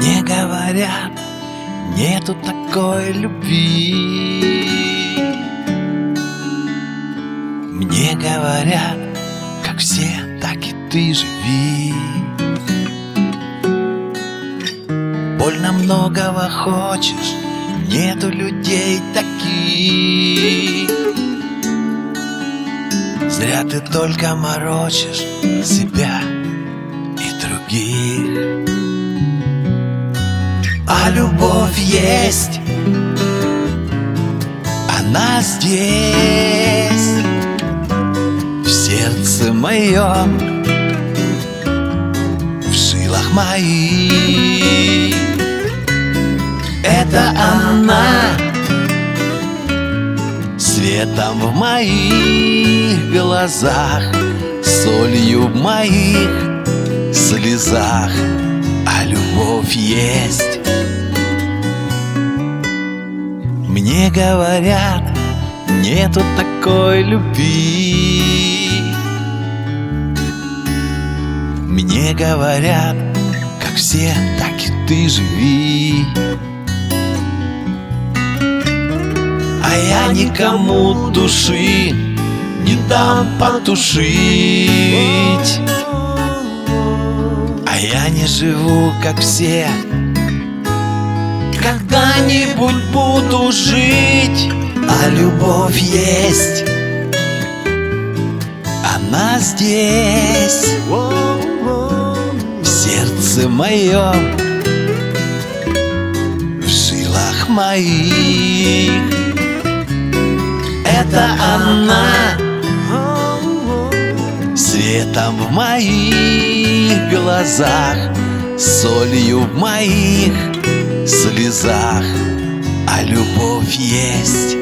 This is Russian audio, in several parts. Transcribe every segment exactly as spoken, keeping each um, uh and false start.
Мне говорят, нету такой любви. Мне говорят, как все, так и ты живи. Больно многого хочешь, нету людей таких. Зря ты только морочишь себя и других. А любовь есть, она здесь, в сердце моем, в жилах моих. Это она, светом в моих глазах, солью в моих слезах. А любовь есть. Мне говорят, нету такой любви. Мне говорят, как все, так и ты живи. А я никому души не дам потушить. А я не живу, как все. Когда-нибудь буду жить. А любовь есть, она здесь, в сердце моем, в жилах моих. Это она, светом в моих глазах, солью в моих слезах. А любовь есть.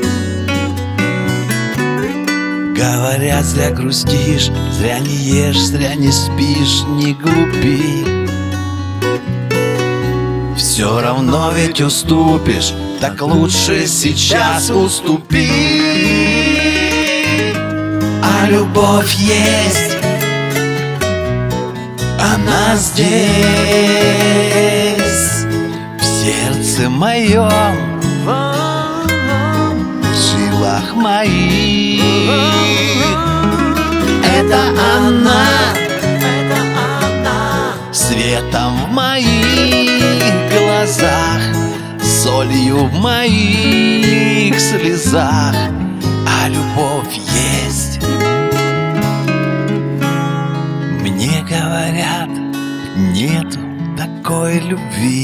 Говорят, зря грустишь, зря не ешь, зря не спишь, не глупи. Все равно ведь уступишь, так лучше сейчас уступи. А любовь есть, она здесь, в сердце моем, в жилах моих. Это она, светом в моих глазах, солью в моих слезах. А любовь есть. Мне говорят, нету такой любви.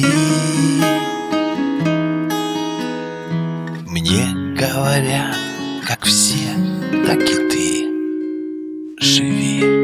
Мне говорят, как все, так и ты живи.